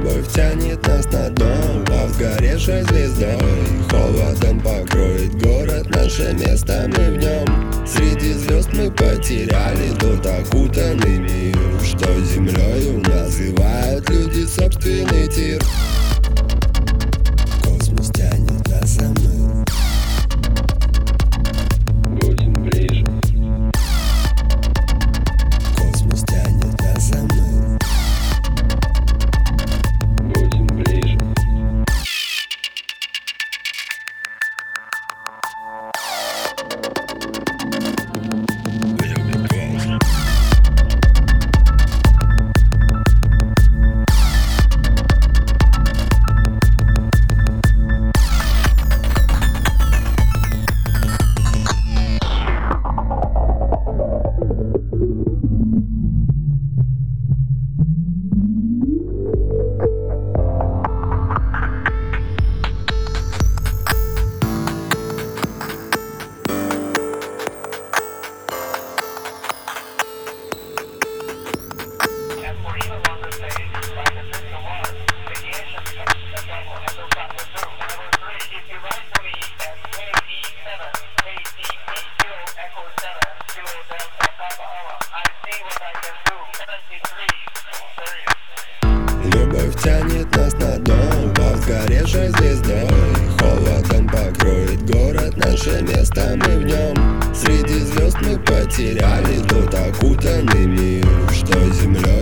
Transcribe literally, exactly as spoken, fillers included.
Любовь тянет нас на дно, а сгоревшей звездой холодом покроет город, наше место мы в нем. Среди звезд мы потеряли тот окутанный мир, что землею называют люди собственный тир. Космос тянет нас, а мы будем ближе. Космос тянет нас, а мы будем ближе. Любовь тянет нас на дно, под сгоревшей звездой холодом покроет город, наше место мы в нем. Среди звезд мы потеряли тот окутанный мир, что землей